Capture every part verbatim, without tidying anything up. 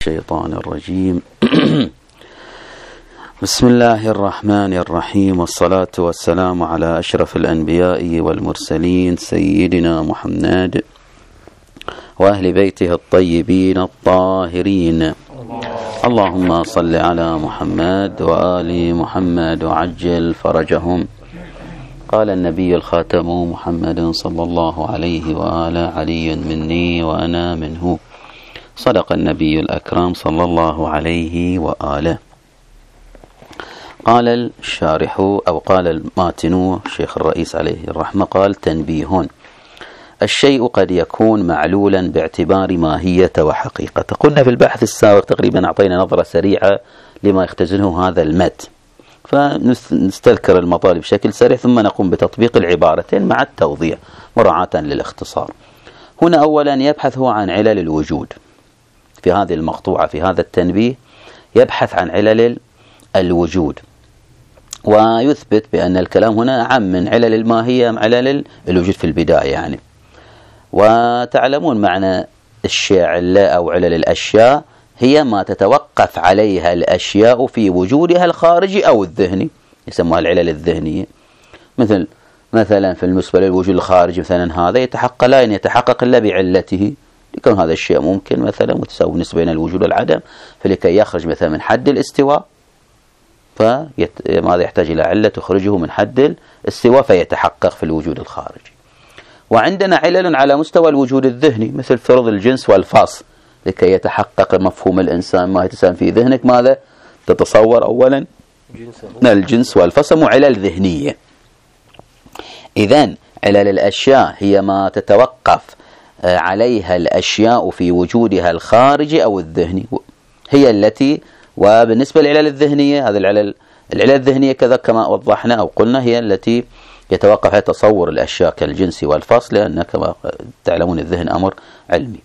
الشيطان الرجيم. بسم الله الرحمن الرحيم، والصلاة والسلام على أشرف الأنبياء والمرسلين سيدنا محمد وأهل بيته الطيبين الطاهرين. اللهم صل على محمد وآل محمد وعجل فرجهم. قال النبي الخاتم محمد صلى الله عليه وآله: علي مني وأنا منه. صدق النبي الأكرم صلى الله عليه وآله. قال الشارح أو قال الماتن الشيخ الرئيس عليه الرحمة، قال: تنبيه: الشيء قد يكون معلولا باعتبار ماهية وحقيقة. قلنا في البحث السابق تقريبا أعطينا نظرة سريعة لما يختزنه هذا المت، فنستذكر المطالب بشكل سريع ثم نقوم بتطبيق العبارتين مع التوضيح مراعاة للاختصار. هنا أولا يبحث هو عن علل الوجود في هذه المقطوعة. في هذا التنبيه يبحث عن علل الوجود ويثبت بأن الكلام هنا عام من علل الماهية مع علل الوجود في البداية يعني. وتعلمون معنى الشيء أو علل الأشياء هي ما تتوقف عليها الأشياء في وجودها الخارجي أو الذهني، يسموها العلل الذهنية. مثل مثلا في المسألة للوجود الخارجي مثلا هذا يتحقق لا أن يتحقق إلا بعلته، يكون هذا الشيء ممكن مثلا متساوي بالنسبة بين الوجود والعدم، فلكي يخرج مثلا من حد الاستواء فماذا يحتاج إلى علة تخرجه من حد الاستواء فيتحقق في الوجود الخارجي. وعندنا علل على مستوى الوجود الذهني مثل فرض الجنس والفصل، لكي يتحقق مفهوم الإنسان ما يتسام في ذهنك ماذا تتصور أولا الجنس والفصل، علل ذهنية. إذن علل الأشياء هي ما تتوقف عليها الأشياء في وجودها الخارجي أو الذهني، هي التي وبالنسبة للعلل الذهنية هذه العلل العلل الذهنية كذا كما وضحنا أو قلنا هي التي يتوقف على تصور الأشياء كالجنس والفصل، لأن كما تعلمون الذهن أمر علمي.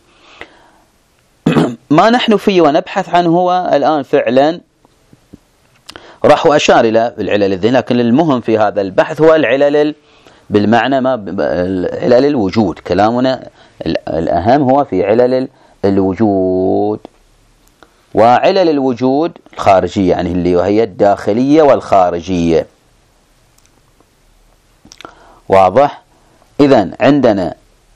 ما نحن فيه ونبحث عنه هو الآن فعلا راح أشار إلى العلل الذهنية، لكن المهم في هذا البحث هو العلل بالمعنى ما علل الوجود. كلامنا الأهم هو في علل الوجود، وعلل الوجود الخارجية يعني اللي وهي الداخلية والخارجية. واضح؟ إذن عندنا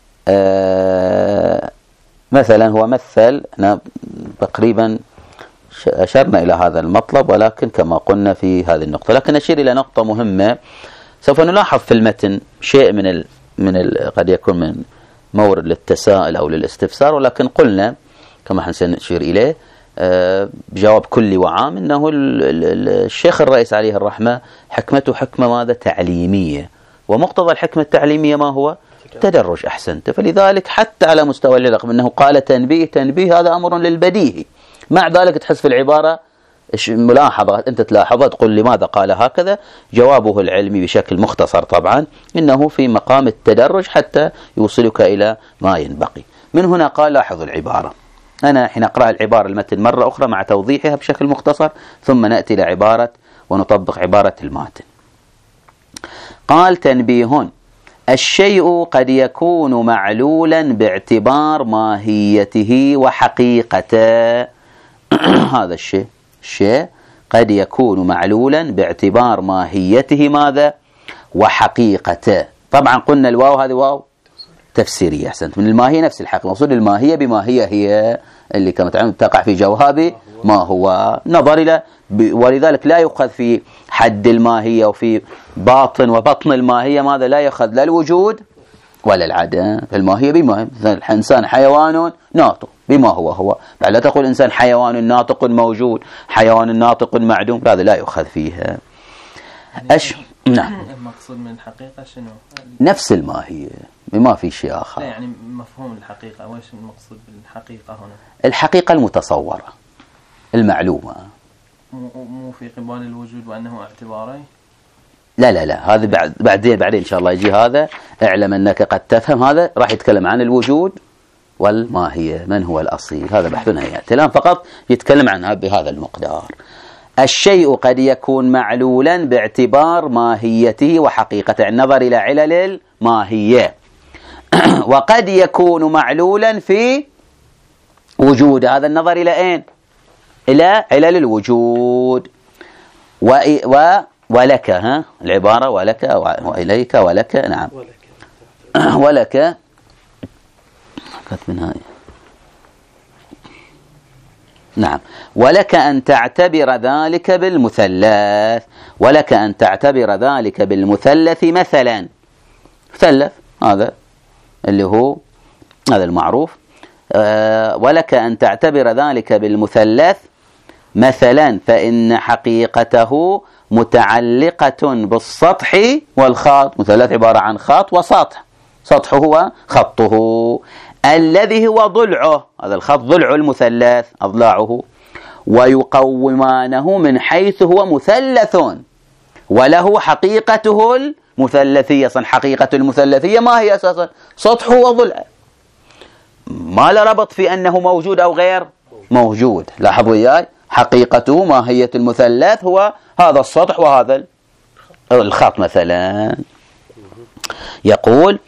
آه مثلا هو مثل، احنا تقريبا أشرنا إلى هذا المطلب ولكن كما قلنا في هذه النقطة، لكن أشير إلى نقطة مهمة. سوف نلاحظ في المتن شيء من ال من ال قد يكون من مورد للتساؤل أو للاستفسار، ولكن قلنا كما سنشير إليه بجواب كل وعام أنه الشيخ الرئيس عليه الرحمة حكمته حكمة ماذا تعليمية، ومقتضى الحكمة التعليمية ما هو تدرج. أحسنت. فلذلك حتى على مستوى العلق أنه قال تنبيه تنبيه هذا أمر للبديهي، مع ذلك تحس في العبارة ملاحظة أنت تلاحظها تقول لماذا قال هكذا. جوابه العلمي بشكل مختصر طبعا إنه في مقام التدرج حتى يوصلك إلى ما ينبغي. من هنا قال لاحظوا العبارة، أنا حين أقرأ العبارة المتن مرة أخرى مع توضيحها بشكل مختصر ثم نأتي إلى عبارة ونطبق عبارة الماتن. قال: تنبيه: الشيء قد يكون معلولا باعتبار ماهيته وحقيقته. هذا الشيء الشيء قد يكون معلولا باعتبار ماهيته ماذا وحقيقته. طبعا قلنا الواو هذه واو تفسيرية. أحسنت. من الماهية نفس الحقيقة، مقصود الماهية بماهية هي اللي كما تعلمون تقع في جواب ما هو نظر إلى، ولذلك لا يؤخذ في حد الماهية وفي باطن وبطن الماهية ماذا لا يؤخذ لا الوجود ولا العدم. الماهية بما الإنسان حيوان ناطق بما هو هو، بعد لا تقول إنسان حيوان ناطق موجود حيوان ناطق معدوم، هذا لا يؤخذ فيها. أش نعم. المقصود من الحقيقة شنو؟ نفس الماهية ما في شيء آخر. لا يعني مفهوم الحقيقة، وإيش المقصود بالحقيقة هنا؟ الحقيقة المتصورة المعلومة، مو في قبال الوجود وأنه اعتباري. لا لا لا هذا بعد بعدين بعدين إن شاء الله يجي هذا. اعلم أنك قد تفهم هذا راح يتكلم عن الوجود والماهية، من هو الأصيل، هذا بحثنا يأتي الآن فقط يتكلم عنها بهذا المقدار. الشيء قد يكون معلولا باعتبار ماهيته وحقيقته، النظر إلى علل الماهية، وقد يكون معلولا في وجود، هذا النظر إلى أين إلى علل الوجود. و و ولك، ها العبارة ولك وإليك ولك، نعم ولك من هاي نعم ولك أن تعتبر ذلك بالمثلث، ولك أن تعتبر ذلك بالمثلث مثلا. مثلث هذا اللي هو هذا المعروف. أه ولك أن تعتبر ذلك بالمثلث مثلا فإن حقيقته متعلقة بالسطح والخط. مثلث عبارة عن خط وسطح، سطحه هو خطه الذي هو ضلعه، هذا الخط ضلع المثلث أضلاعه، ويقومانه من حيث هو مثلث وله حقيقته المثلثية. صن حقيقة المثلثية ما هي أساسا؟ سطحه وضلعه، ما لا ربط في أنه موجود أو غير موجود. لاحظوا وياي، حقيقته ماهية المثلث هو هذا السطح وهذا الخط مثلا. يقول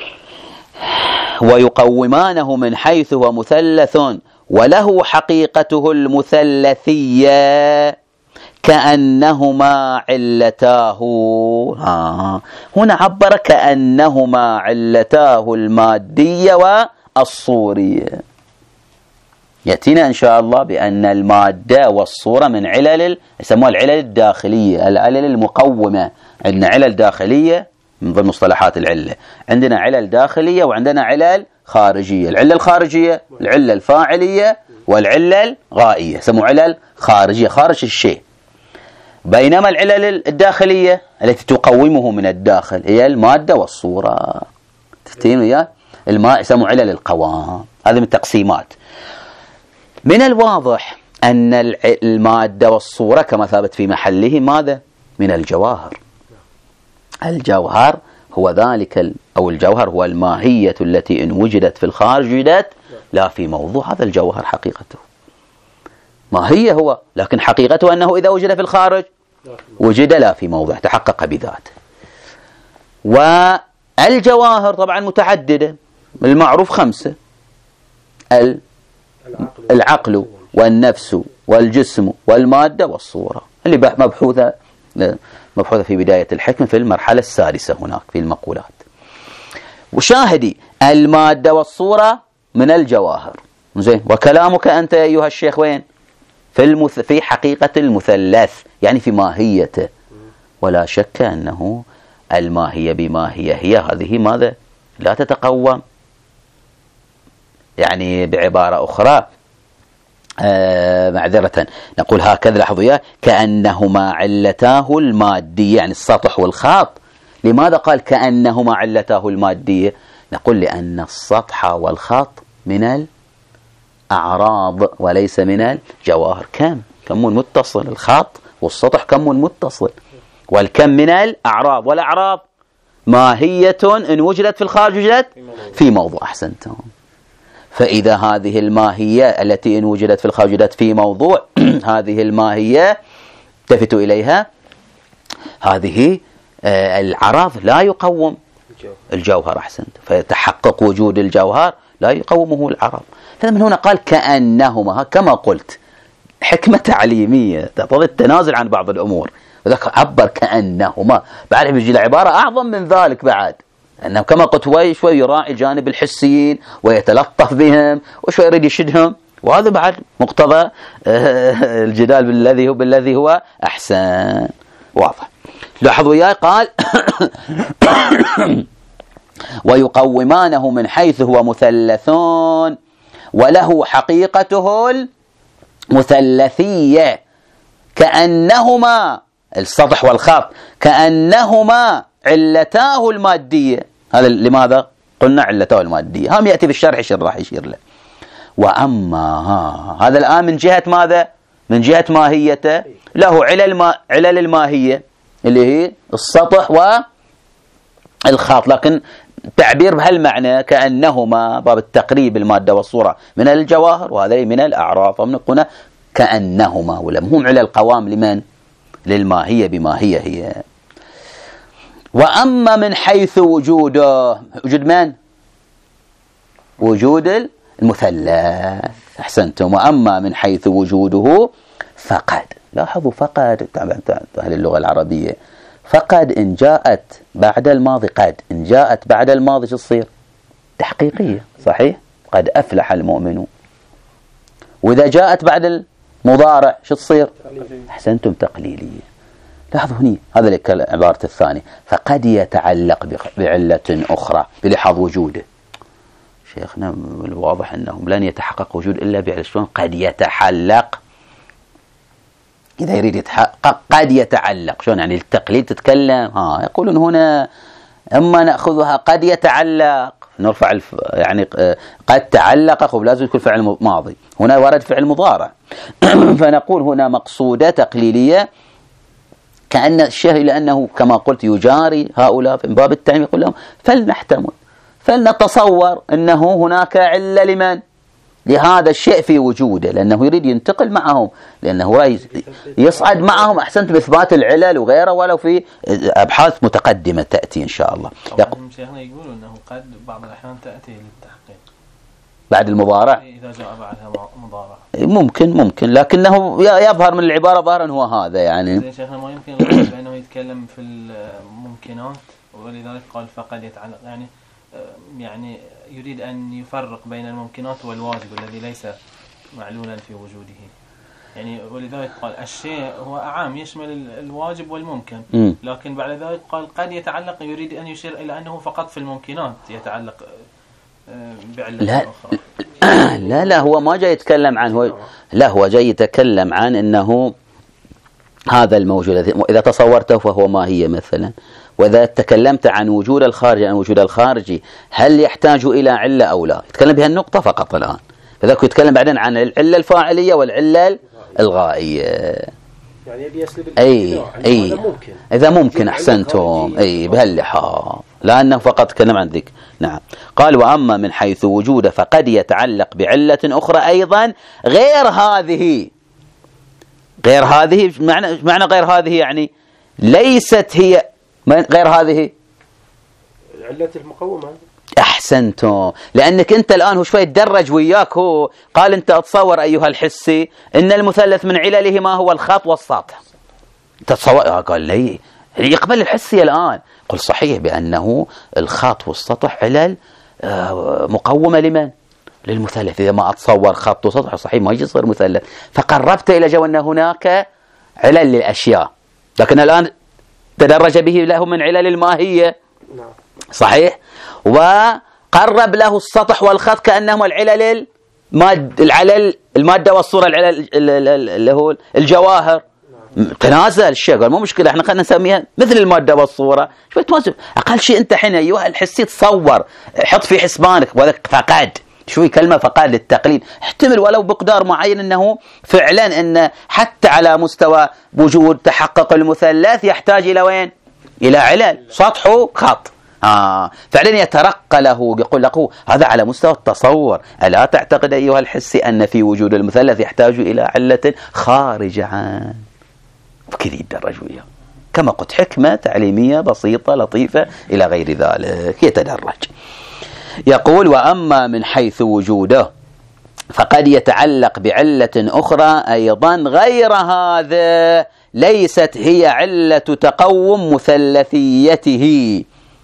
ويقومانه من حيث هو مثلث وله حقيقته المثلثية كأنهما علتاه. آه. هنا عبر كأنهما علتاه المادية والصورية. يأتينا إن شاء الله بأن المادة والصورة من علل يسموها العلل الداخلية، العلل المقومة. عندنا علل داخلية من ضمن مصطلحات العلة، عندنا علل داخلية وعندنا علل خارجية. العلة الخارجية العلة الفاعلية والعلة الغائية، يسموها علل خارجية، خارج الشيء. بينما العلل الداخلية التي تقومه من الداخل هي المادة والصورة. تفتين وياه؟ الماء يسموه علل القوام. هذه من التقسيمات. من الواضح أن المادة والصورة كما ثابت في محله ماذا؟ من الجواهر. الجوهر هو ذلك أو الجوهر هو الماهية التي إن وجدت في الخارج وجدت لا في موضوع. هذا الجوهر حقيقته ماهية هو، لكن حقيقته أنه إذا وجد في الخارج وجد لا في موضوع، تحقق بذاته. والجواهر طبعا متعددة، المعروف خمسة: العقل والنفس والجسم والمادة والصورة، اللي مبحوثة مبحوثة في بداية الحكم في المرحلة السادسة هناك في المقولات. وشاهدي المادة والصورة من الجواهر. زين، وكلامك أنت أيها الشيخ وين؟ في المث... في حقيقة المثلث، يعني في ماهيته. ولا شك أنه الماهية بماهية هي هذه ماذا؟ لا تتقوم. يعني بعبارة أخرى آه معذرة نقول هكذا، لاحظوا يا كأنهما علتاه المادية، يعني السطح والخط. لماذا قال كأنهما علتاه المادية؟ نقول لأن السطح والخط من الأعراض وليس من الجواهر. كم كم متصل، الخط والسطح كم متصل، والكم من الأعراض، والأعراض ماهية إن وجدت في الخارج وجدت في موضوع. أحسنتم. فإذا هذه الماهية التي إن وجدت في الخارج وجدت في موضوع، هذه الماهية التفت إليها، هذه آه العراض لا يقوم الجوهر. أحسنت. فيتحقق وجود الجوهر لا يقومه العراض. فمن هنا قال كأنهما، كما قلت حكمة تعليمية تقتضي التنازل عن بعض الأمور، وذاك عبر كأنهما. بعد يجي العبارة أعظم من ذلك بعد، أنه كما قلت هو شوي يراعي جانب الحسيين ويتلطف بهم وشوي يريد يشدهم، وهذا بعد مقتضى الجدال بالذي هو بالذي هو أحسن. واضح. لاحظوا وياي قال ويقومانه من حيث هو مثلثون وله حقيقته المثلثية كأنهما السطح والخط كأنهما علتاه المادية. هذا لماذا قلنا علتاه المادية؟ هم يأتي بالشرح يشير راح يشير له. وأما هذا الآن من جهة ماذا؟ من جهة ماهيته له علل ما علل الماهية اللي هي السطح والخط، لكن تعبير بهالمعنى كأنهما باب التقريب المادة والصورة من الجواهر وهذا من الأعراض، فمن قلنا كأنهما ولم هم على القوام لمن؟ للماهية بماهية هي. وأما من حيث وجوده، وجود من؟ وجود المثلث. أحسنتم. وأما من حيث وجوده فقد. لاحظوا فقد أهل اللغة العربية، فقد إن جاءت بعد الماضي، قد إن جاءت بعد الماضي شو تصير؟ تحقيقية. صحيح؟ قد أفلح المؤمنون. وإذا جاءت بعد المضارع شو تصير؟ أحسنتم، تقليلية. لاحظوا هني هذا العبارة الثانية، فقد يتعلق بعلة أخرى بلحظ وجوده. شيخنا الواضح أنهم لن يتحقق وجود إلا بعلة. شلون قد يتحلق؟ إذا يريد يتحقق قد يتعلق، شلون يعني التقليد تتكلم؟ ها يقولون هنا أما نأخذها قد يتعلق نرفع الف... يعني قد تعلق لازم يكون فعل ماضي، هنا ورد فعل مضارع. فنقول هنا مقصودة تقليلية، كأن الشيء لأنه كما قلت يجاري هؤلاء في باب التعميم، يقول لهم فلنحتمل فلنتصور أنه هناك علة لمن؟ لهذا الشيء في وجوده، لأنه يريد ينتقل معهم، لأنه يصعد معهم. أحسنت، بإثبات العلل وغيره، ولو في أبحاث متقدمة تأتي إن شاء الله. شيخنا يقولوا أنه قد بعض الأحيان تأتي للتحقيق بعد المضارع إذا جاء بعدها مضارع. ممكن ممكن لكنه يظهر من العبارة ظاهرا هو هذا يعني. شيخنا ما يمكن الغرب بأنه يتكلم في الممكنات، ولذلك قال فقد يتعلق، يعني يعني يريد أن يفرق بين الممكنات والواجب الذي ليس معلولا في وجوده، يعني ولذلك قال الشيء هو أعام يشمل الواجب والممكن، م. لكن بعد ذلك قال قد يتعلق، يريد أن يشير إلى أنه فقط في الممكنات يتعلق بعلة لا أخرى. لا لا هو ما جاي يتكلم عنه، لا هو جاي يتكلم عن أنه هذا الموجود إذا تصورته فهو ما هي مثلا، وإذا تكلمت عن وجود الخارجي عن وجود الخارجي هل يحتاج إلى علة أو لا، يتكلم بها النقطة فقط الآن. فذلك يتكلم بعدين عن العلة الفاعلية والعلة الغائية. يعني يبي يسلب أي أي ممكن. إذا ممكن أحسنتم أي بهاللحاظ، لأنه فقط تكلم عن ذلك. نعم. قال وأما من حيث وجوده فقد يتعلق بعلة أخرى أيضا غير هذه. غير هذه معنى معنى غير هذه يعني ليست هي غير هذه علة المقومة. أحسنتم، لأنك أنت الآن هو شوي تدرج وياك، هو قال أنت أتصور أيها الحسي إن المثلث من علله ما هو الخط والسطح، تتصور؟ قال لي يقبل الحسي الآن. قل صحيح بأنه الخط والسطح علل مقومة لمن؟ للمثلث. إذا ما أتصور خط وسطح صحيح ما يجي يصير مثلث، فقربت إلى جو أن هناك علل للأشياء، لكن الآن تدرج به له من علل الماهية. صحيح. وقرب له السطح والخط كأنهما العلل الماد العلل المادة والصورة، العلل اللي هو الجواهر. تنازل الشيء قال مو مشكلة، احنا خلينا نسميها مثل المادة والصورة. شوي تنازل، أقل شيء أنت حين أيها الحسي تصور، حط في حسبانك وذلك فقد شوي كلمة فقد للتقليد، احتمل ولو بقدار معين أنه فعلا أن حتى على مستوى وجود تحقق المثلث يحتاج إلى وين؟ إلى علل سطح خط. آه فعلا يترقى له، يقول له هذا على مستوى التصور. ألا تعتقد أيها الحسي أن في وجود المثلث يحتاج إلى علة خارجة عنه؟ بكذا يتدرج وياه كما قلت، حكمة تعليمية بسيطة لطيفة إلى غير ذلك، يتدرج. يقول وأما من حيث وجوده فقد يتعلق بعلة أخرى أيضا غير هذا ليست هي علة تقوم مثلثيته،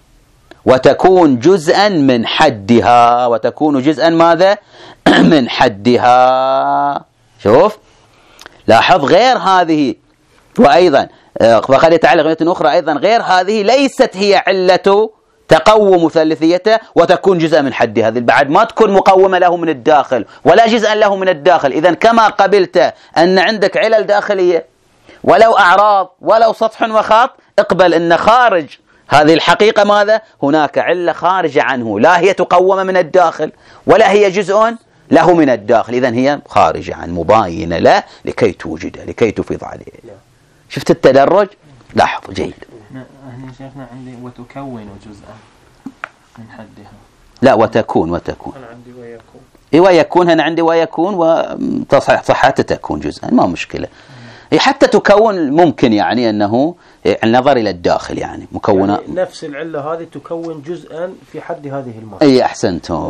وتكون جزءا من حدها. وتكون جزءا ماذا؟ من حدها. شوف لاحظ غير هذه، وأيضا فقد يتعلق بعلة أخرى أيضا غير هذه ليست هي علة تقوم مثلثيته وتكون جزءا من حدها. هذه بعد ما تكون مقومة له من الداخل ولا جزءا له من الداخل. إذن كما قبلت أن عندك علل داخلية ولو أعراض ولو سطح وخط، اقبل أن خارج هذه الحقيقة ماذا؟ هناك علة خارجة عنه، لا هي تقوم من الداخل ولا هي جزء له من الداخل، إذن هي خارجة عن مباينة له لكي توجده لكي تفيض عليه. شفت التدرج؟ لاحظ جيد. هنا شيخنا عندي وتكون جزءا من حدها. لا وتكون وتكون أنا عندي ويكون. إيه ويكون هنا عندي ويكون وتصح صحته تكون جزءا ما مشكلة. هي حتى تكون ممكن يعني أنه النظر إلى الداخل يعني مكونة يعني نفس العلة هذه تكون جزءا في حد هذه المادة. أي أحسنتم.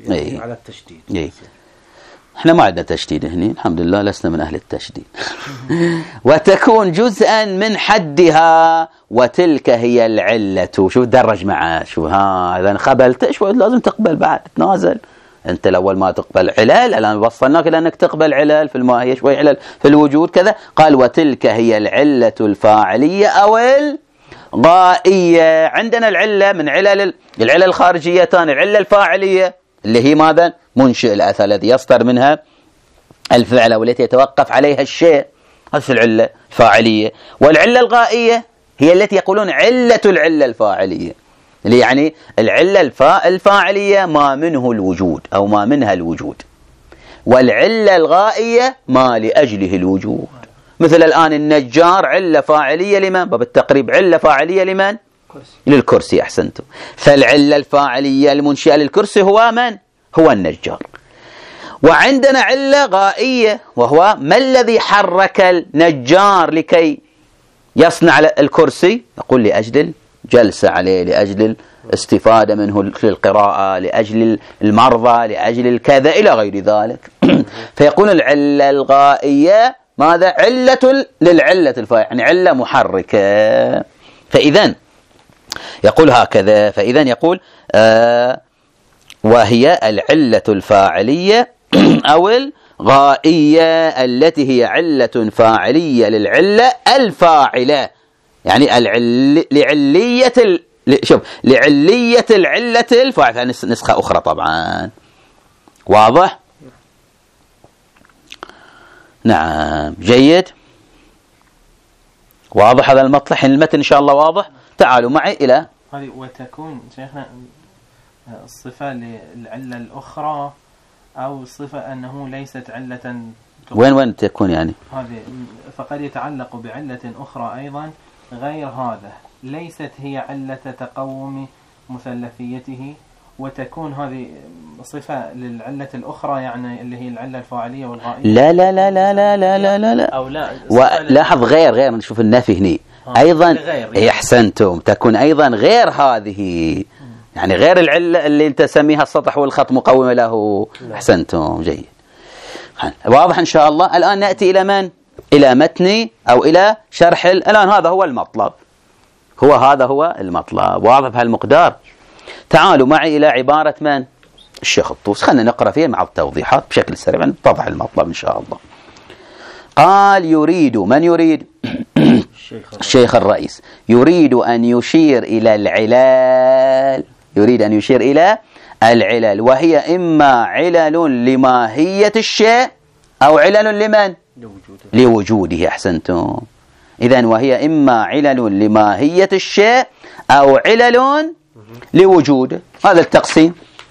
يعني على التشديد. إيه. احنا ما عندنا تشديد هنا الحمد لله، لسنا من أهل التشديد. وتكون جزءا من حدها وتلك هي العلة. شوف درج معه، شو ها إذا قبلت شو لازم تقبل بعد تنازل. أنت الأول ما تقبل علل، الآن وصلناك إلى أنك تقبل علل في الماهية، شوي علل في الوجود كذا. قال وتلك هي العلة الفاعلية أو الغائية. عندنا العلة من علل العلل الخارجيتان، العلة الفاعلية اللي هي ماذا؟ منشئ الأثر الذي يصدر منها الفعل والتي يتوقف عليها الشيء، هذه العلة الفاعلية. والعلة الغائية هي التي يقولون علة العلة الفاعلية، اللي يعني العلة الفا الفاعلية ما منه الوجود أو ما منها الوجود، والعلة الغائية ما لأجله الوجود. مثل الآن النجار علة فاعلية لمن؟ باب التقريب علة فاعلية لمن؟ كرسي. للكرسي. أحسنتم. فالعلة الفاعلية المنشئة للكرسي هو من؟ هو النجار. وعندنا علة غائية وهو ما الذي حرك النجار لكي يصنع الكرسي؟ يقول لأجل الجلسة عليه، لأجل الاستفادة منه في القراءة، لأجل المرضى، لأجل الكذا إلى غير ذلك. فيقول العلة الغائية ماذا؟ علة للعلة الفاعلية، يعني علة محركة. فإذا يقول هكذا، فإذا يقول آه وهي العلة الفاعلية أو الغائية التي هي علة فاعلية للعلة الفاعلة، يعني العل... لعلية ال... شوف لعلية العلة الفاعلة. نسخة أخرى طبعا. واضح؟ نعم جيد. واضح هذا المطلع؟ المتن إن شاء الله واضح. تعالوا معي إلى هذه وتكون شيخنا الصفة للعلة الأخرى أو الصفة أنه ليست علة. وين وين تكون يعني؟ هذه فقد يتعلق بعلة أخرى أيضا غير هذا، ليست هي علة تقوم مثلثيته، وتكون هذه صفة للعلة الأخرى يعني اللي هي العلة الفاعلية والغائية. لا لا لا لا لا لا لا لا, لا. أو لا. ولاحظ غير غير نشوف النفي هنا أيضا. أحسنتم. تكون أيضا غير هذه، يعني غير العلة اللي انت تسميها السطح والخط مقومة له. أحسنتم جيد. واضح إن شاء الله. الآن نأتي إلى من؟ إلى متني أو إلى شرح. الآن هذا هو المطلب، هو هذا هو المطلب. واضح بهالمقدار. تعالوا معي إلى عبارة من؟ الشيخ الطوسي. خلنا نقرأ فيها مع التوضيحات بشكل سريع نتضح المطلب إن شاء الله. قال يريد، من يريد؟ الشيخ الرئيس يريد أن يشير إلى العلال، يريد أن يشير إلى العلل، وهي إما علل لماهية الشيء أو علل لمن؟ لوجوده. لوجوده. أحسنتم. إذن وهي إما علل لماهية الشيء أو علل لوجوده. هذا التقسيم.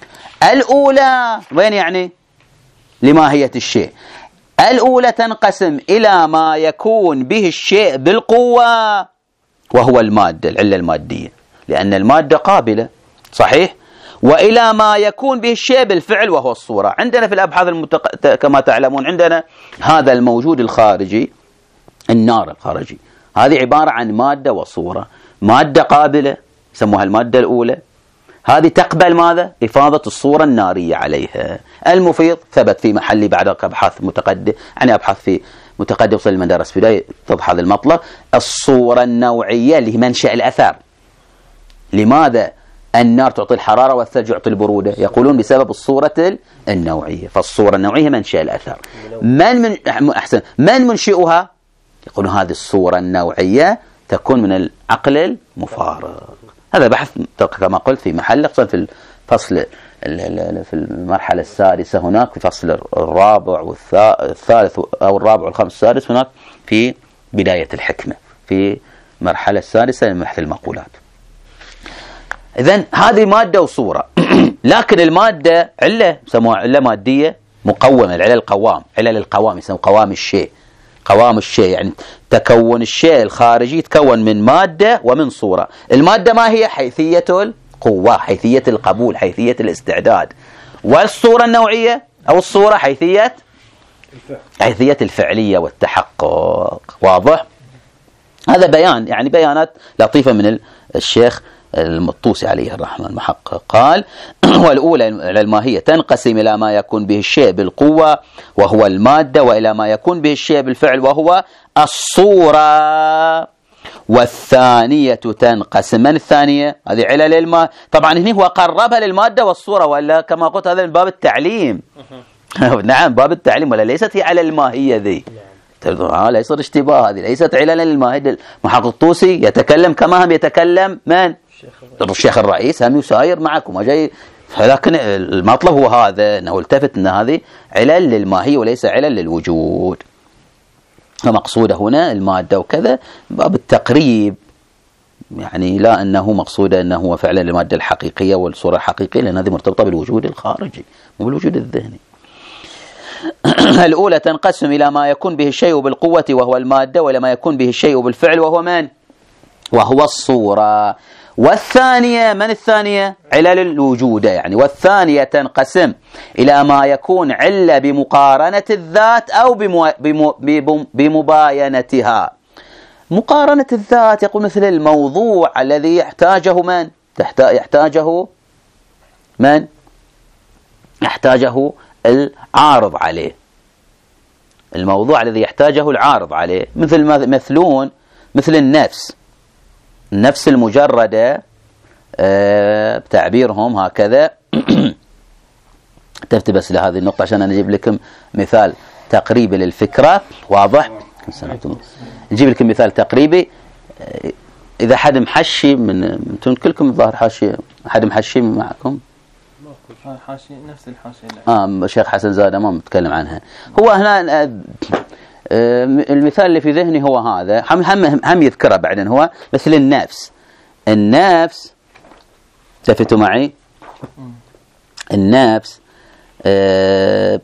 الأولى وين يعني؟ لماهية الشيء. الأولى تنقسم إلى ما يكون به الشيء بالقوة وهو المادة، العلة المادية، لأن المادة قابلة صحيح، وإلى ما يكون به الشيء بالفعل وهو الصورة. عندنا في الأبحاث المتق... كما تعلمون عندنا هذا الموجود الخارجي، النار الخارجي، هذه عبارة عن مادة وصورة. مادة قابلة يسموها المادة الأولى، هذه تقبل ماذا؟ إفاضة الصورة النارية عليها. المفيض ثبت في محلي بعد أبحاث متقدم، يعني أبحاث في متقدم وصل المدارس في بداية توضح هذا المطلب. الصورة النوعية اللي هي منشأ الأثر. لماذا النار تعطي الحرارة والثلج يعطي البرودة؟ يقولون بسبب الصورة النوعية. فالصورة النوعية منشأ الأثر. من من أحسن من منشئها؟ يقولون هذه الصورة النوعية تكون من العقل المفارق. هذا بحث كما قلت في محل، خصوصا في الفصل في المرحلة السادسة هناك، في فصل الرابع والثالث أو الرابع والخامس السادس هناك في بداية الحكمة في المرحلة السادسة من بحث المقولات. إذن هذه مادة وصورة. لكن المادة علة يسموها علة مادية مقومة، العلة القوام، علل القوام يسموها قوام الشيء. قوام الشيء يعني تكون الشيء الخارجي يتكون من مادة ومن صورة. المادة ما هي؟ حيثية القوة، حيثية القبول، حيثية الاستعداد. والصورة النوعية أو الصورة حيثية حيثية الفعلية والتحقق. واضح؟ هذا بيان، يعني بيانات لطيفة من الشيخ الطوسي عليه الرحمة المحقق قال والأولى الماهية تنقسم إلى ما يكون به الشيء بالقوة وهو المادة، وإلى ما يكون به الشيء بالفعل وهو الصورة. والثانية تنقسم، من الثانية؟ هذه علل الماء، طبعا هنا هو قربها للمادة والصورة، ولا كما قلت هذا من باب التعليم. نعم باب التعليم، ولا ليست هي علل الماهية ذي. لا يصير اشتباه، هذه ليست عللا للماهية. المحقق الطوسي يتكلم كما هم يتكلم من؟ الشيخ الرئيس، هم يساير معكم جاي، لكن المطلب هو هذا، انه التفت ان هذه علل للماهية وليس علل للوجود. فمقصوده هنا المادة وكذا باب التقريب، يعني لا أنه مقصوده أنه هو فعلا المادة الحقيقية والصورة الحقيقية، لأن هذه مرتبطة بالوجود الخارجي مو بالوجود الذهني. الأولى تنقسم إلى ما يكون به الشيء بالقوة وهو المادة، وإلى ما يكون به الشيء بالفعل وهو من؟ وهو الصورة. والثانية، من الثانية؟ علل الوجود يعني. والثانية تنقسم إلى ما يكون علة بمقارنة الذات أو بمو... بمو... بمباينتها. مقارنة الذات يقول مثل الموضوع الذي يحتاجه من؟ يحتاجه من؟ يحتاجه العارض عليه، الموضوع الذي يحتاجه العارض عليه، مثل مثلون مثل النفس، النفس المجردة أه بتعبيرهم هكذا. تفتبس لهذه النقطة عشان أنا أجيب لكم مثال تقريبي للفكرة واضح. نجيب لكم مثال تقريبي. إذا حد محشي من انتم كلكم الظاهر حاشي، حد محشي معكم؟ حاشي نفس الحاشية. آه الشيخ حسن زادة ما متكلم عنها. هو هنا آه المثال اللي في ذهني هو هذا، هم هم هم يذكره بعدين، هو مثل النفس. النفس تفتوا معي، النفس آه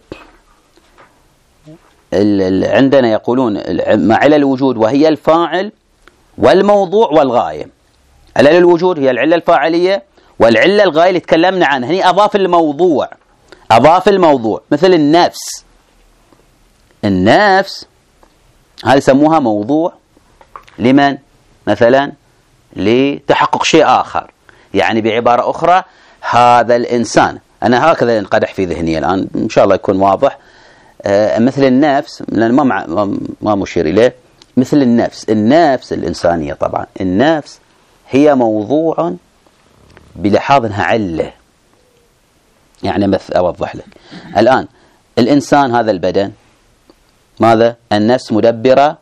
عندنا يقولون مع علل الوجود وهي الفاعل والموضوع والغاية. علل الوجود هي العلة الفاعلية، والعلة الغاية اللي تكلمنا عنها هنا أضاف الموضوع، أضاف الموضوع مثل النفس. النفس هذه يسموها موضوع لمن؟ مثلا لتحقق شيء آخر، يعني بعبارة أخرى هذا الإنسان، أنا هكذا ينقدح في ذهني الآن إن شاء الله يكون واضح. آه مثل النفس، لأن ما مع ما مشير إليه، مثل النفس، النفس الإنسانية طبعا، النفس هي موضوع بلحاظ انها علة. يعني مثل أوضح لك الآن، الإنسان هذا البدن ماذا؟ النفس مدبرة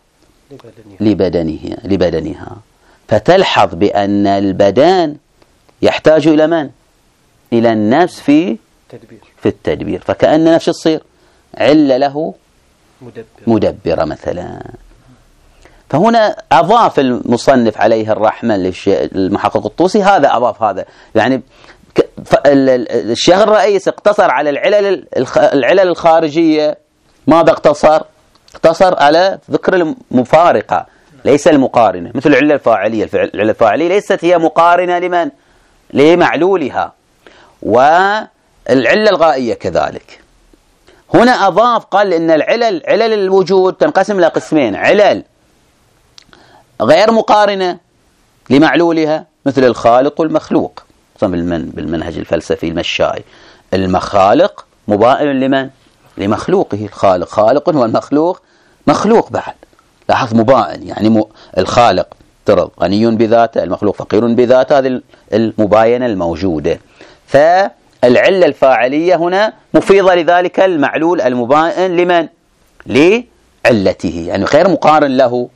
لبدنها لبدنها فتلحظ بأن البدن يحتاج إلى من؟ إلى النفس في تدبير. في التدبير، فكأن نفس تصير علة له مدبرة, مدبرة مثلا. فهنا أضاف المصنف عليه الرحمة للمحقق الطوسي، هذا أضاف هذا، يعني الشيخ الرئيس اقتصر على العلل العلل الخارجية، ماذا اقتصر؟ اقتصر على ذكر المفارقة ليس المقارنة، مثل العلة الفاعلية. العلة الفاعلية ليست هي مقارنة لمن؟ لمعلولها. والعلة الغائية كذلك. هنا أضاف قال إن العلل علل الوجود تنقسم إلى قسمين: علل غير مقارنة لمعلولها مثل الخالق والمخلوق، بالمنهج الفلسفي المشائي، المخالق مبائن لمن؟ لمخلوقه. الخالق خالق والمخلوق مخلوق بعد، لاحظ مبائن، يعني م... الخالق ترى غني بذاته، المخلوق فقير بذاته، هذه المباينة الموجودة. فالعلة الفاعلية هنا مفيضة لذلك المعلول المبائن لمن؟ لعلته، يعني غير مقارن له.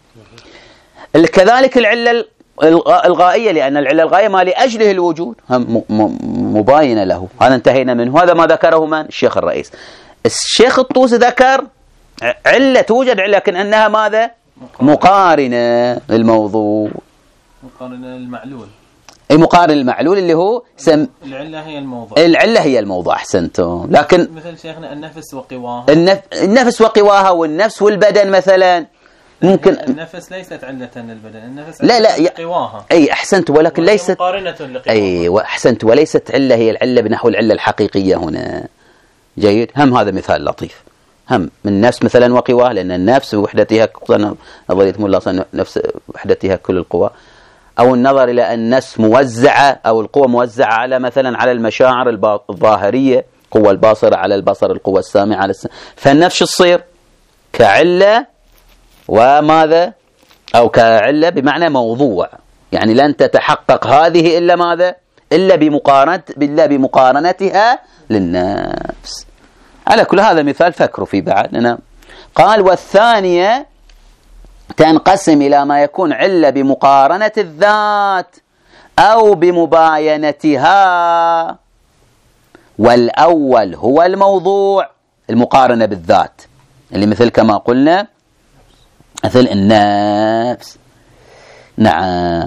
كذلك العلة الغائية، لأن العلة الغائية ما لأجله الوجود هم مباينة له. هذا انتهينا منه، هذا ما ذكره من؟ الشيخ الرئيس. الشيخ الطوسي ذكر علة توجد علة، لكن أنها ماذا؟ مقارنة للموضوع، مقارنة للمعلول. أي مقارنة للمعلول اللي هو سم... العلة هي الموضوع. العلة هي الموضوع، أحسنتم. لكن مثل شيخنا النفس وقواها، النف... النفس وقواها والنفس والبدن مثلا ممكن. النفس ليست علة للبدن، النفس لا لا ي... قواها. أي أحسنت، ولكن ليست مقارنة لقواها. أي وأحسنت، وليست علة هي العلة بنحو العلة الحقيقية هنا. جيد. هم هذا مثال لطيف، هم من نفس مثلا وقواها، لأن النفس وحدتها نظرية مولانا نفس وحدتها كل القوى. أو النظر إلى النفس موزعة أو القوة موزعة على مثلا على المشاعر الظاهرية، قوة الباصرة على البصر، القوة السامعة على السمع، فالنفس تصير كعلة وماذا، أو كعلة بمعنى موضوع، يعني لن تتحقق هذه إلا ماذا، إلا بمقارنة إلا بمقارنتها للنفس. على كل هذا مثال فكروا فيه بعد. أنا قال والثانية تنقسم إلى ما يكون علة بمقارنة الذات أو بمباينتها، والأول هو الموضوع المقارنة بالذات اللي مثل كما قلنا مثل النفس. نعم.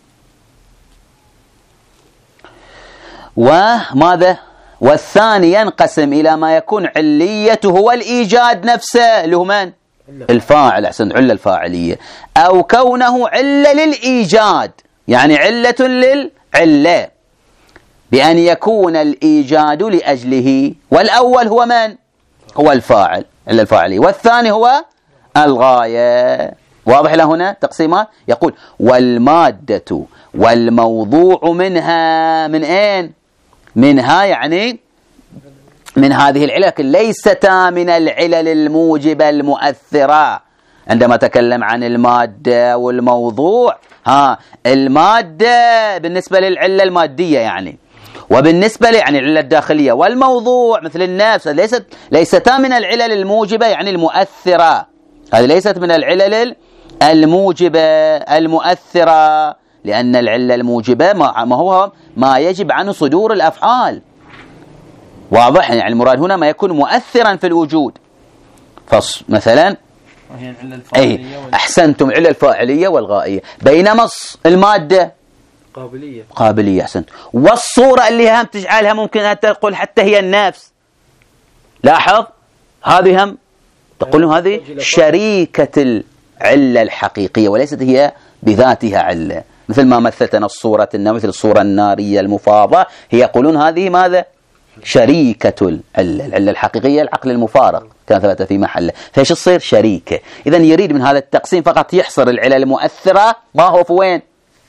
وماذا؟ والثاني ينقسم إلى ما يكون عليته هو الإيجاد نفسه اللي هو من؟ الفاعل، أحسن، علة الفاعلية، أو كونه علة للإيجاد، يعني علة للعلة بأن يكون الإيجاد لأجله، والأول هو من؟ هو الفاعل، علة الفاعلية، والثاني هو الغاية. واضح له هنا تقسيمات؟ يقول والمادة والموضوع منها، من أين؟ منها يعني من هذه العلل، ليستا من العلل الموجبة المؤثرة. عندما تكلم عن المادة والموضوع، ها المادة بالنسبة للعلة المادية يعني، وبالنسبة يعني العلة الداخلية، والموضوع مثل النفس ليست ليستا من العلل الموجبة يعني المؤثرة. هذه ليست من العلل الموجبة المؤثرة، لأن العلة الموجبة ما هو ما يجب عنه صدور الأفعال. واضح؟ يعني المراد هنا ما يكون مؤثرا في الوجود. فص مثلا وهي العلة الفاعلية أي أحسنتم، العلة الفاعلية والغائية، بينما المادة قابلية قابلية. أحسنت. والصورة اللي هم تجعلها ممكن أن تقول حتى هي النفس. لاحظ هذه هم تقول هذه شريكة العلة الحقيقية وليست هي بذاتها علة، مثل ما مثلتنا الصورة مثل الصورة النارية المفاضة، هي يقولون هذه ماذا؟ شريكة العلة، العلة الحقيقية العقل المفارق كان ثبت في محله، فايش تصير؟ شريكة. إذا يريد من هذا التقسيم فقط يحصر العلة المؤثرة، ما هو في وين؟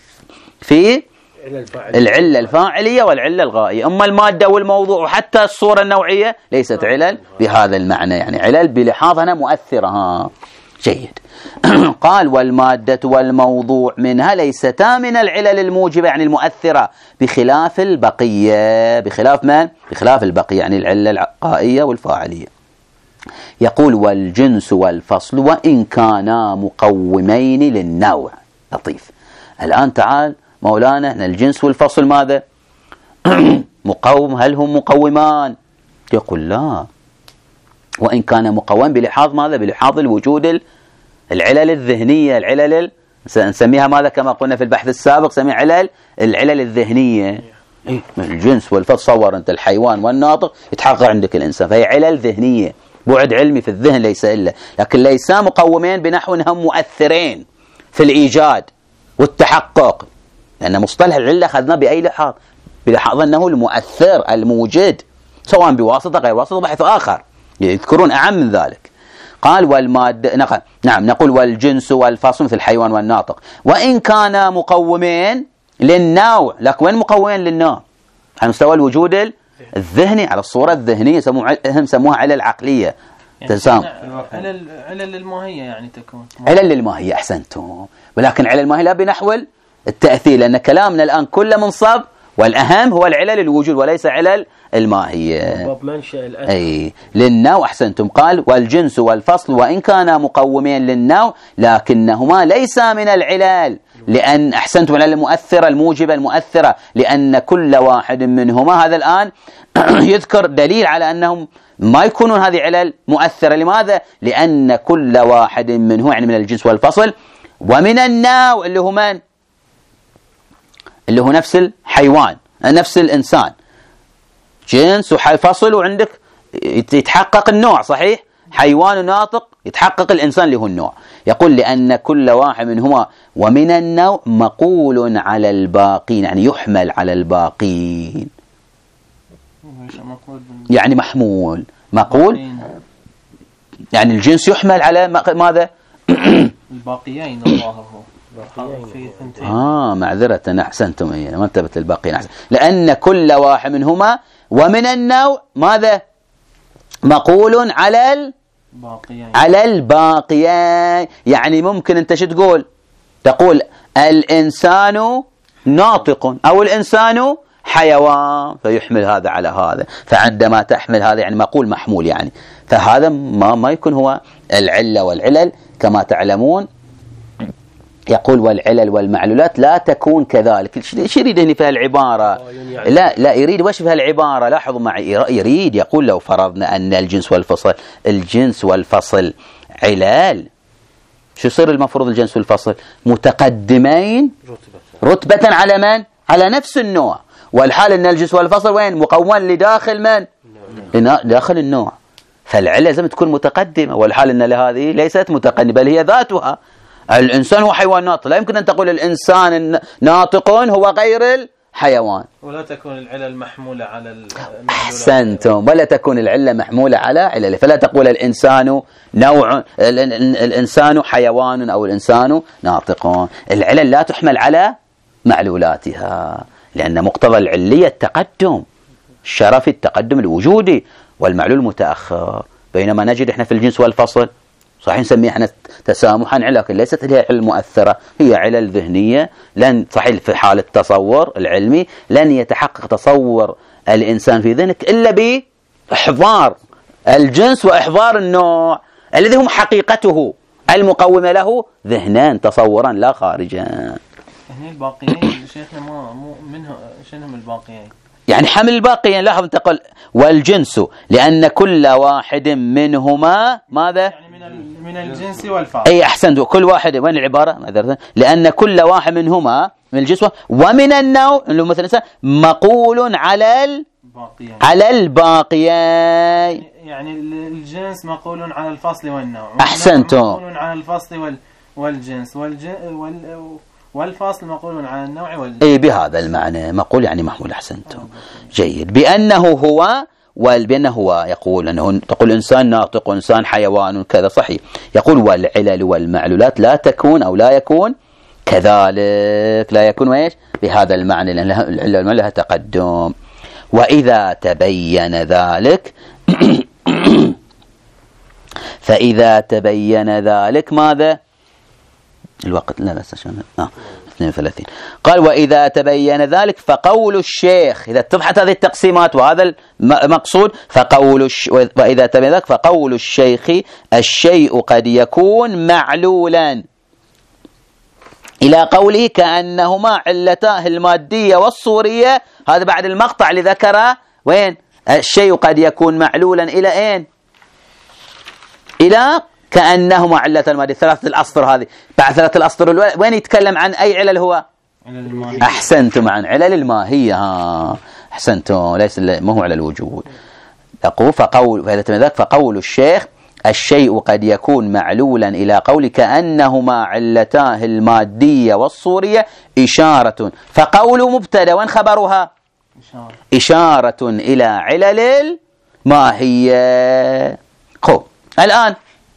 في العلة الفاعلية والعلة الغائية. أما المادة والموضوع وحتى الصورة النوعية ليست علل بهذا المعنى، يعني علل بلحاظ أنها مؤثرة. ها جيد. قال والمادة والموضوع منها ليستا من العلل الموجبة يعني المؤثرة، بخلاف البقية. بخلاف من؟ بخلاف البقية يعني العلة العقائية والفاعلية. يقول والجنس والفصل وإن كانا مقومين للنوع. لطيف. الآن تعال مولانا، احنا الجنس والفصل ماذا؟ مقوم، هل هم مقومان؟ يقول لا، وإن كان مقوم بلحاظ ماذا؟ بلحاظ الوجود العلل الذهنية، العلل نسميها ماذا كما قلنا في البحث السابق، نسميها علل العلل الذهنية. الجنس والفصل، صور أنت الحيوان والناطق يتحقق عندك الإنسان، فهي علل ذهنية، بعد علمي في الذهن ليس إلا، لكن ليس مقومين بنحو أنهم مؤثرين في الإيجاد والتحقق، لأن مصطلح العلة أخذنا بأي لحاظ؟ بلحاظ أنه المؤثر الموجد، سواء بواسطة غير واسطة بحث آخر يذكرون أعم من ذلك. قال والمادة، نعم نقول والجنس والفصل مثل الحيوان والناطق وإن كانا مقومين للنوع، لكن وين مقومين للنوع؟ على مستوى الوجود الذهني، على الصورة الذهنية، هم سموها علل عقلية. يعني علل علل الماهية يعني تكون علل الماهية. أحسنتم. ولكن علل الماهية لا بنحو التأثير، لأن كلامنا الآن كله منصب، والأهم هو العلل الوجود وليس علل الماهية. أي للنوع. أحسنتم. قال والجنس والفصل وإن كانا مقومين للنوع لكنهما ليس من العلل، لأن أحسنتم على المؤثرة الموجبة المؤثرة، لأن كل واحد منهما، هذا الآن يذكر دليل على أنهم ما يكونون هذه علل مؤثرة. لماذا؟ لأن كل واحد منه يعني من الجنس والفصل ومن النوع اللي هو من؟ اللي هو نفس الحيوان نفس الإنسان، جنس وفصل وعندك يتحقق النوع، صحيح؟ حيوان وناطق يتحقق الإنسان اللي هو النوع. يقول لأن كل واحد منهما ومن النوع مقول على الباقين، يعني يحمل على الباقين، يعني محمول. مقول يعني الجنس يحمل على ماذا؟ الباقيين الظاهر هو في ثنتين. آه معذرة أحسنتم، إيه ما انتبهت الباقيين أحسن. لأن كل واحد منهما ومن النوع ماذا مقول على ال... باقيين. على الباقيين. يعني ممكن أنت شو تقول؟ تقول الإنسان ناطق أو الإنسان حيوان، فيحمل هذا على هذا. فعندما تحمل هذا يعني مقول محمول، يعني فهذا ما ما يكون هو العلة والعلل كما تعلمون. يقول والعلل والمعلولات لا تكون كذلك. ايش يريد هنا في العبارة؟ لا لا يريد وش في العبارة؟ لاحظوا معي، يريد يقول لو فرضنا أن الجنس والفصل الجنس والفصل علال، شو يصير المفروض الجنس والفصل؟ متقدمين رتبة على من؟ على نفس النوع. والحال أن الجنس والفصل وين؟ مقوم لداخل من؟ داخل النوع. فالعلة لازم تكون متقدمة، والحال أن هذه ليست متقدمة بل هي ذاتها. الإنسان هو حيوان ناطق، لا يمكن أن تقول الإنسان ناطق هو غير الحيوان. ولا تكون العلة المحمولة على المعلولات. أحسنتم، ولا تكون العلة محمولة على علله. فلا تقول الإنسان نوع، الإنسان حيوان أو الإنسان ناطق. العلل لا تحمل على معلولاتها، لأن مقتضى العلية التقدم الشرفي، التقدم الوجودي، والمعلول متأخر. بينما نجد إحنا في الجنس والفصل صحيح نسميه احنا تسامحا، لكن ليست هي علل مؤثرة، هي علل ذهنية. لن صحيح في حال التصور العلمي لن يتحقق تصور الإنسان في ذهنك إلا بإحضار الجنس وإحضار النوع الذي هم حقيقته المقومة له ذهنان تصورا لا خارجا. هني الباقيين شيخنا ما مو منه شنهم الباقيين؟ يعني حمل الباقيين. لاحظ انت قل والجنس لأن كل واحد منهما ماذا؟ يعني من من الجنس والفصل. أي أحسنت، كل واحد وين العبارة؟ لأن كل واحد منهما من الجنس ومن النوع اللي مثلا مقول على الباقيين. على الباقيين يعني الجنس مقول على الفصل والنوع. أحسنت. مقول على الفصل وال والجنس والج وال والفاصل مقول على النوع والجنس. اي بهذا المعنى مقول يعني محمول. احسنتم جيد. بانه هو وبانه هو يقول انه تقول انسان ناطق انسان حيوان كذا صحيح. يقول والعلل والمعلولات لا تكون او لا يكون كذلك، لا يكون ايش بهذا المعنى، لان العلة والمعلولات لها تقدم. واذا تبين ذلك فاذا تبين ذلك ماذا؟ الوقت لا بس عشان اه اثنين وثلاثين. قال وإذا تبين ذلك فقول الشيخ، إذا اتضحت هذه التقسيمات وهذا المقصود، فقول الش... وإذا تبين ذلك فقول الشيخ الشيء قد يكون معلولا إلى قوله كأنهما علتاه المادية والصورية. هذا بعد المقطع اللي ذكره وين الشيء قد يكون معلولا إلى أين؟ إلى كأنهما علة المادية، ثلاثة الأسطر. هذه بعد ثلاثة الأسطر وين يتكلم عن أي علل هو؟ أحسنتم، عن علل الماهية. ها أحسنتم، ليس ما هو على الوجود. يقول فقول ذلك فقول الشيخ الشيء قد يكون معلولا إلى قول كأنهما علتاه المادية والصورية إشارة. فقول مبتدا وين خبرها؟ إشارة, إشارة إلى علل الماهية. خب الآن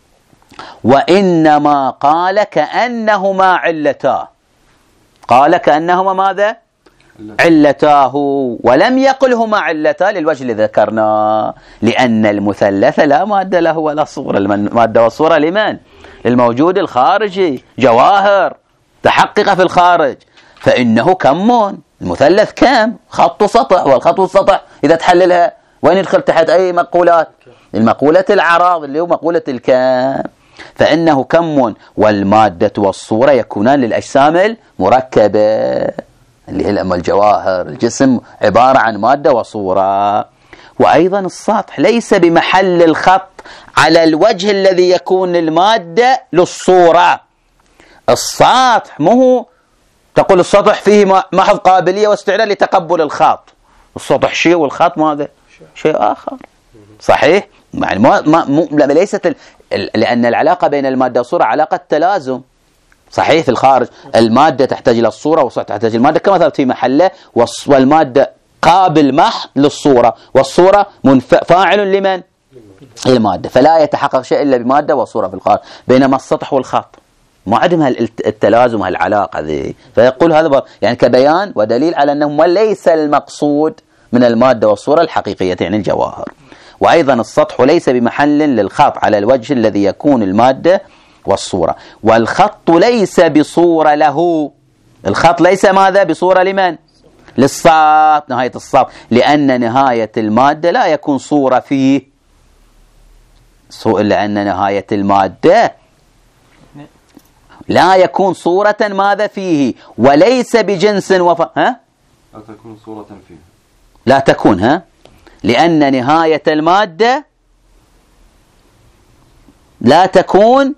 وإنما قال كأنهما علتاه، قال كأنهما ماذا؟ علتاه، ولم يقلهما علتا للوجه اللي ذكرناه، لأن المثلث لا مادة له ولا صورة. المادة والصورة لمن؟ للموجود الخارجي، جواهر تحقق في الخارج، فإنه كم؟ المثلث كم؟ خط سطح، والخط والسطح إذا تحللها وين يدخل تحت أي مقولات؟ المقولة العراض اللي هو مقولة الكم، فإنه كم، والمادة والصورة يكونان للأجسام المركبة اللي هي الجواهر. الجسم عبارة عن مادة وصورة. وأيضا السطح ليس بمحل الخط على الوجه الذي يكون المادة للصورة. السطح مو تقول السطح فيه محض قابلية واستعداد لتقبل الخط، السطح شيء والخط ماذا؟ شيء آخر. صحيح؟ يعني ما ما ليست ال... لأن العلاقة بين المادة والصورة علاقة تلازم. صحيح في الخارج المادة تحتاج إلى الصورة والصورة تحتاج إلى المادة كما ثبت في محله، والمادة قابل محض للصورة، والصورة منف... فاعل لمن؟ المادة، فلا يتحقق شيء إلا بمادة وصورة في الخارج. بينما السطح والخط ما عندهم التلازم هالعلاقة ذي. فيقول هذا يعني كبيان ودليل على أنه ليس المقصود من المادة والصورة الحقيقية يعني الجواهر. وأيضا السطح ليس بمحل للخط على الوجه الذي يكون المادة والصورة. والخط ليس بصورة له، الخط ليس ماذا بصورة لمن؟ للسطح، نهاية السطح، لأن نهاية المادة لا يكون صورة فيه، لأن نهاية المادة لا يكون صورة ماذا فيه، وليس بجنس وف... ها؟ لا تكون صورة فيه، لا تكون ها، لأن نهاية المادة لا تكون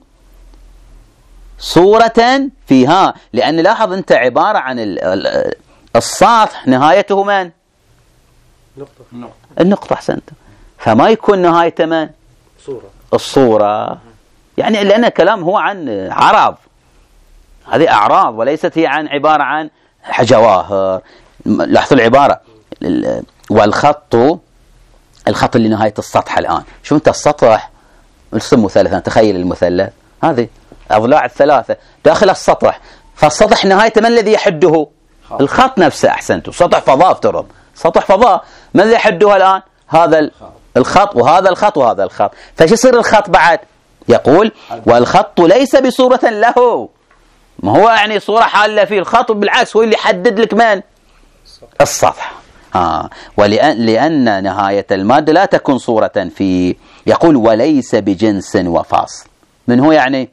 صورة فيها، لأن لاحظ أنت عبارة عن السطح نهايته من؟ نقطة. النقطة. أحسنت. فما يكون نهايته من؟ صورة. الصورة. يعني لأن الكلام هو عن عرض، هذه أعراض وليست هي عن عبارة عن جواهر. لاحظوا العبارة والخط، الخط اللي نهاية السطح. الآن شو أنت السطح اسم مثلثا، تخيل المثلث هذه أضلاع الثلاثة داخل السطح، فالسطح نهايته من الذي يحده؟ خط. الخط نفسه. أحسنتوا. سطح فضاء افترض، سطح فضاء، من الذي يحده الآن؟ هذا الخط وهذا الخط وهذا الخط. فش يصير الخط بعد؟ يقول والخط ليس بصورة له، ما هو يعني صورة حالة فيه، الخط بالعكس هو اللي يحدد لك من؟ السطح. آه. ولأن لأن نهاية المادة لا تكون صورة فيه. يقول وليس بجنس وفصل. من هو يعني؟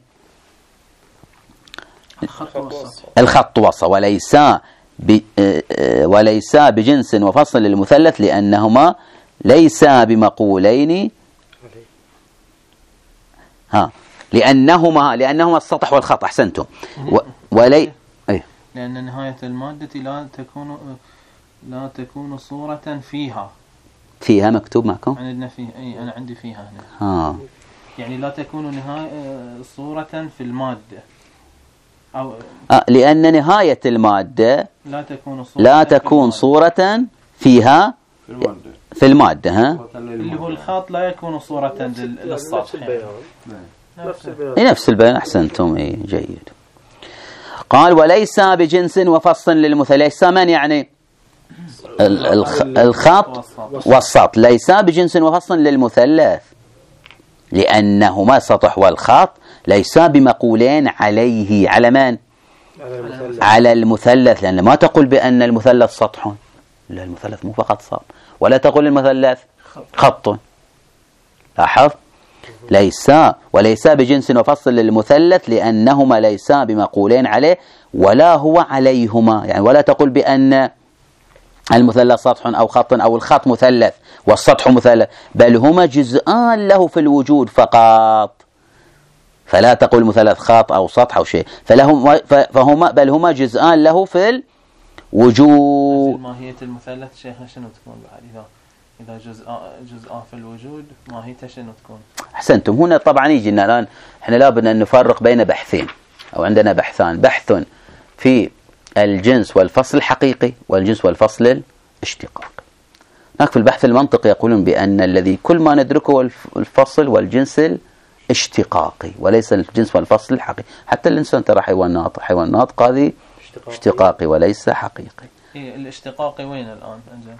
الخط والسطح. الخط والسطح. وليس ب... وليس بجنس وفصل للمثلث لأنهما ليس بمقولين. ها لأنهما لأنهما السطح والخط. أحسنتم. و... ولي أي. لأن نهاية المادة لا تكون لا تكون صورة فيها. فيها مكتوب معكم؟ عندنا فيه، أي أنا عندي فيها هنا. ها. يعني لا تكون نهاية صورة في المادة، أو آه لأن نهاية المادة لا تكون صورة لا تكون صورة فيها في المادة. في المادة. ها اللي هو الخط لا يكون صورة للسطح. نفس البيان. نفس البيان. إيه نفس البيان. أحسنتم. إيه جيد. قال وليس بجنس وفصل للمثلث. من يعني؟ الخ... الخط والسطح. ليس بجنس وفصل للمثلث لأنهما السطح والخط ليس بمقولين عليه. على من؟ على المثلث. على المثلث. لأن ما تقول بأن المثلث سطح، لا، المثلث مو فقط سطح، ولا تقول المثلث خط. لاحظ ليس وليس بجنس وفصل للمثلث لأنهما ليس بمقولين عليه ولا هو عليهما. يعني ولا تقول بأن المثلث سطح أو خط أو الخط مثلث والسطح مثلث، بل هما جزءان له في الوجود فقط. فلا تقول مثلث خط أو سطح أو شيء، فلهم فهما بل هما جزءان له في الوجود. ماهية المثلث شيخنا شنو تكون بعد إذا إذا جزء جزء في الوجود ماهيته شنو تكون؟ أحسنتم. هنا طبعا يجينا الآن إحنا لابد أن نفرق بين بحثين، أو عندنا بحثان، بحث في الجنس والفصل الحقيقي والجنس والفصل الاشتقاقي. هناك في البحث المنطقي يقولون بأن الذي كل ما ندركه الفصل والجنس الاشتقاقي وليس الجنس والفصل الحقيقي. حتى الإنسان ترى حيوان ناطق، حيوان ناطق هذه اشتقاقي وليس حقيقي. إيه الاشتقاقي وين الآن؟ أنزل.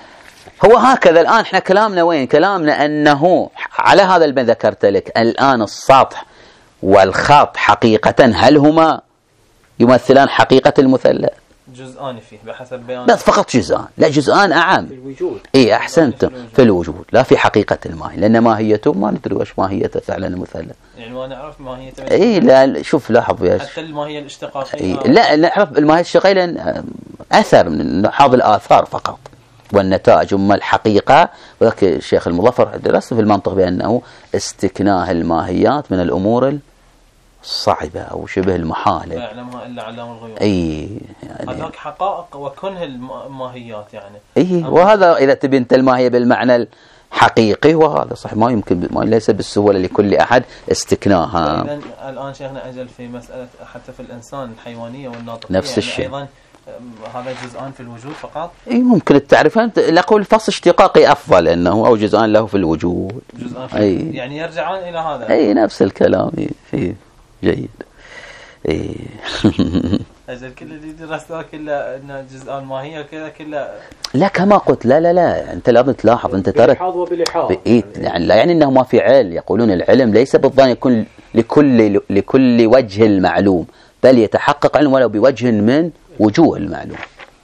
هو هكذا الآن احنا كلامنا وين؟ كلامنا أنه على هذا اللي ذكرت لك الآن السطح والخط حقيقة هل هما يمثلان حقيقة المثلث؟ جزءان فيه بحسب بيان. بس فقط جزءان، لا جزءان أعم. في الوجود. إيه أحسنت، في الوجود لا في حقيقة الماهي، لأن ماهيته ما ندري وش ماهيته فعلا المثلث. يعني ما نعرف ماهيته. إيه لا شوف لاحظ يا حتى الماهية الاشتقاقية. إيه لا نعرف الماهية الاشتقاقية لأن أثر من هذه الآثار فقط والنتائج. أما الحقيقة وذاك الشيخ المظفر درس في المنطق بأنه استكناه الماهيات من الأمور الصعبة أو شبه المحالة. لا يعلمها إلا علام الغيوب. أي يعني هذاك حقائق وكنه الماهيات يعني. أي وهذا إذا تبي أنت الماهية بالمعنى الحقيقي، وهذا صح ما يمكن ما ليس بالسهولة لكل أحد استكناها. إذن الآن شيخنا أجل في مسألة حتى في الإنسان الحيوانية والناطقية نفس يعني الشيء. أيضا هذا جزءان في الوجود فقط. اي ممكن التعريف نقول فصل اشتقاقي افضل انه او جزءان له في الوجود. جزءان في أي يعني يرجعان الى هذا. اي نفس الكلام. في جيد. إيه. أجل كل اللي درسته كله إنه جزء الماهية وكذا كله. لا كما قلت، لا لا لا أنت لازم تلاحظ أنت ترى بلحاظ وبلحاظ إيه يعني لا يعني أنه ما في علم. يقولون العلم ليس بالظن يكون لكل لكل وجه المعلوم، بل يتحقق علم ولو بوجه من وجوه المعلوم.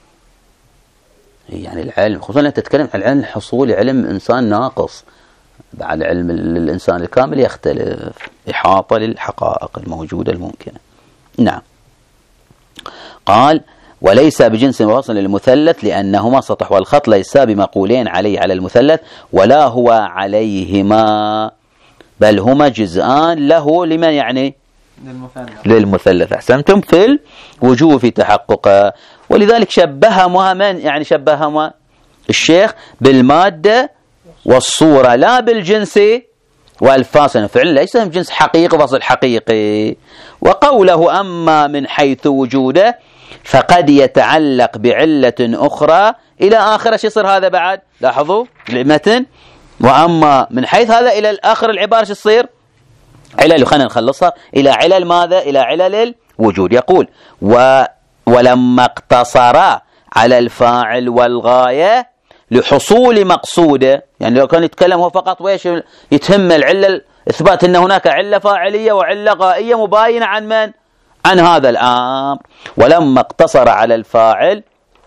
يعني العلم خصوصا أنت تتكلم عن العلم الحصولي، علم إنسان ناقص، بعد علم الإنسان الكامل يختلف، إحاطة للحقائق الموجودة الممكنة. نعم. قال وليس بجنس وصل للمثلث لأنهما سطح والخط ليسا بمقولين عليه على المثلث ولا هو عليهما، بل هما جزءان له لمن يعني للمثلث. للمثلث. أحسنتم في الوجوه في تحققه. ولذلك شبههما من يعني شبههما الشيخ بالمادة والصورة لا بالجنس والفاصل، فعل ليس من جنس حقيقي وفصل حقيقي. وقوله أما من حيث وجوده فقد يتعلق بعلة أخرى إلى آخر. شو يصير هذا بعد؟ لاحظوا المتن وأما من حيث هذا إلى الآخر العبارة شو يصير؟ علل. خلينا نخلصها إلى علل ماذا؟ إلى علل الوجود. يقول و ولما اقتصر على الفاعل والغاية لحصول مقصوده، يعني لو كان يتكلم هو فقط ويش يتهم العلة إثبات أن هناك علة فاعلية وعلة غائية مباينة عن من؟ عن هذا الأمر. ولما اقتصر على الفاعل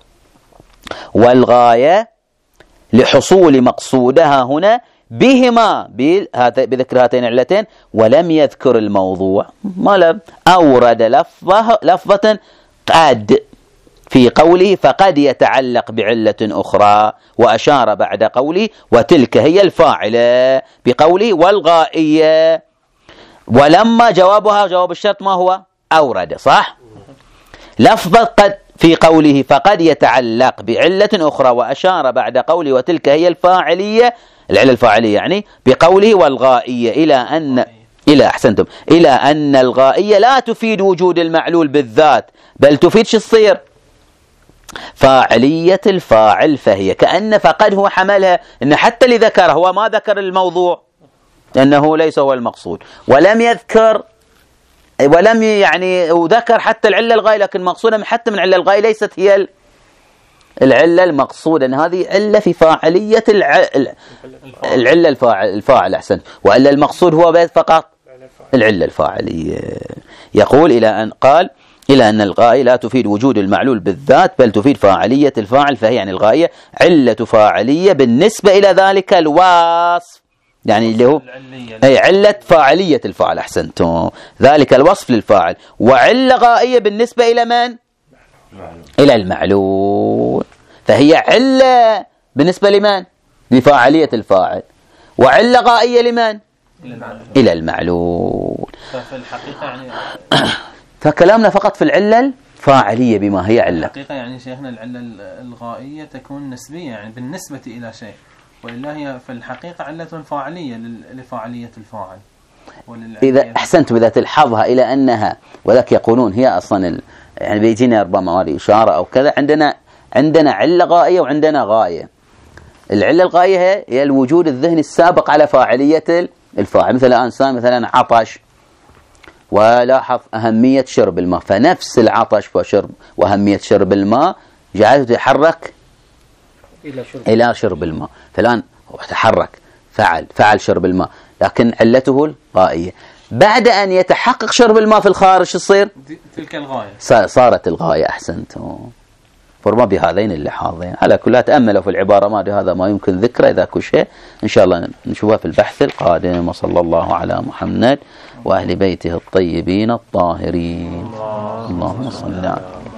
والغاية لحصول مقصودها هنا بهما بذكر هاتين العلتين ولم يذكر الموضوع، ما لم أورد لفظة لفظة قد في قوله فقد يتعلق بعلة أخرى، وأشار بعد قوله وتلك هي الفاعلة بقوله والغائية. ولما جوابها جواب الشرط ما هو؟ أورد. صح؟ لفظة قد في قوله فقد يتعلق بعلة أخرى، وأشار بعد قوله وتلك هي الفاعلية العلة الفاعلية يعني بقوله والغائية إلى أن إلى أحسنتم إلى أن الغائية لا تفيد وجود المعلول بالذات، بل تفيد شو الصير؟ فاعلية الفاعل. فهي كأن فقد هو حملها إن حتى اللي ذكر هو ما ذكر الموضوع لأنه ليس هو المقصود، ولم يذكر ولم يعني وذكر حتى العلة الغاية، لكن مقصودا حتى من علة الغاية ليست هي العلة المقصودة، أن هذه علة في فاعلية الع... العلة الفاعل الفاعل أحسن، وإلا المقصود هو فقط العلة الفاعلية. يقول إلى أن قال إلى أن الغاية لا تفيد وجود المعلول بالذات بل تفيد فاعلية الفاعل، فهي يعني الغاية علة فاعلية بالنسبة إلى ذلك الوصف، يعني اللي هو أي علة فاعلية الفاعل. أحسنتم، ذلك الوصف للفاعل، وعلة غائية بالنسبة إلى من؟ إلى المعلول، فهي علة بالنسبة لمن؟ لفاعلية الفاعل، وعلة غائية لمن؟ إلى المعلول. ففي الحقيقة يعني فكلامنا فقط في العلة الفاعلية بما هي علة. الحقيقة يعني شيخنا العلة الغائية تكون نسبية يعني بالنسبة إلى شيء، وإلا هي في الحقيقة علة فاعلية لفاعلية الفاعل. إذا أحسنت بذات الحظها إلى أنها وذاك يقولون هي أصلا ال... يعني بيجينا ربما هذه إشارة أو كذا، عندنا عندنا علة غائية وعندنا غاية. العلة الغاية هي الوجود الذهني السابق على فاعلية الفاعل، مثل إنسان مثلا عطش ولاحظ أهمية شرب الماء، فنفس العطش وشرب وأهمية شرب الماء جعلته يتحرك إلى شرب, إلى شرب الماء، فالآن هو تحرك فعل فعل شرب الماء، لكن علته الغائية. بعد أن يتحقق شرب الماء في الخارج تصير تلك الغاية، صارت الغاية. أحسنت. فرما بهذين اللحاظين. على كل تأملوا في العبارة ما هذا ما يمكن ذكره إذا كل شيء إن شاء الله نشوفها في البحث القادم. وصلى الله على محمد وأهل بيته الطيبين الطاهرين. اللهم صل على